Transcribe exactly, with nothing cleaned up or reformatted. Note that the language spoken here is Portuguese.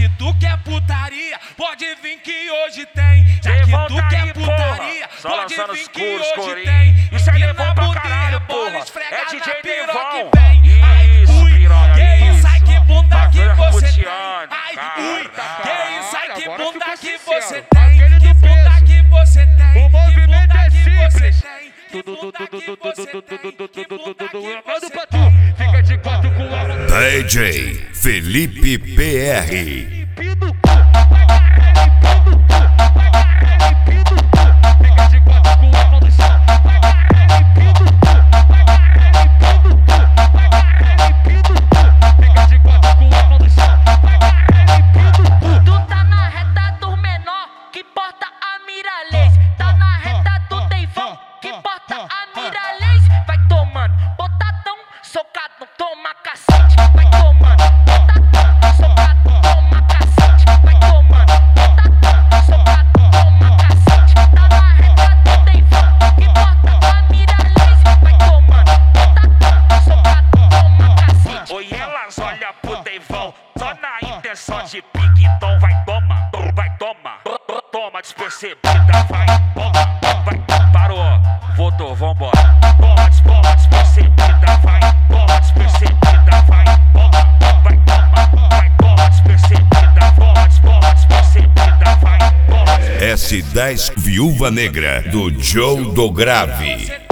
que tu quer putaria, pode vir que hoje tem. Já que tu quer putaria, pode vir que hoje tem. Isso é Devon pra bunda, caralho, bola porra. esfregada, É D J piroca Devon. que vem. Ai, Isso, ui, piranha, que isso, ai que bunda que Bagulho você tem. puteando, Ai, cara. ui, que isso, ai que Agora bunda ficou que sincero. você tem. Aquele Que do bunda peso. que você tem. O movimento Que bunda é que você simples. tem. Que bunda que você tem. Que bunda que Manda você pra tem. tu, fica de quatro com a mão. D J Felipe P R. Limpinho do cu, limpinho do cu, limpinho do cu, fica de quatro com a mão no chão. Limpinho do cu, limpinho do cu, limpinho do cu, fica de quatro com a mão no chão. Limpinho do cu. Tu tá na reta do menor, que porta a Miralês. Tá na reta do Devon, que porta a Miralês. Vai tomando, botadão, socadão, toma cacete. Vai tomando, botadão, socadão, toma cacete. Vai tomando, botadão, socadão, toma cacete. Tá na reta do Devon, que porta a Miralês. Vai tomando, botadão, socadão, toma cacete. Oi, elas olham pro Devon, só na intenção de pique, então vai toma, vai toma, toma despercebida, vai toma, vai, parou, voltou, vambora, toma, toma despercebida, vai, toma despercebida, vai, toma, vai toma, vai toma despercebida, toma, toma despercebida, vai, toma. S dez Viúva Negra do Joe do Grave.